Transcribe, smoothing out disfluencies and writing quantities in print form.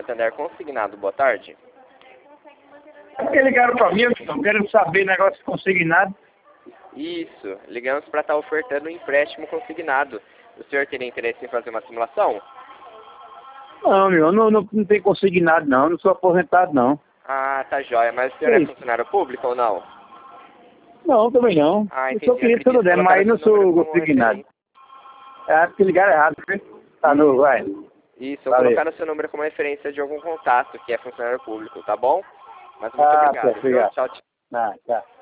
Santander consignado. Boa tarde. É porque ligaram pra mim, eu quero saber negócio consignado. Isso, ligamos para estar ofertando um empréstimo consignado. O senhor teria interesse em fazer uma simulação? Não, meu, não tem consignado não sou aposentado não. Ah, tá jóia. Mas o senhor é funcionário público ou não? Não, também não. Ah, Eu entendi. sou querido todo dia, mas não sou consignado. É, porque ligaram errado, né? Tá novo, vai. Isso, eu vou colocar o seu número como referência de algum contato que é funcionário público, tá bom? Mas muito obrigado. Obrigado. Tchau, tchau. Tá.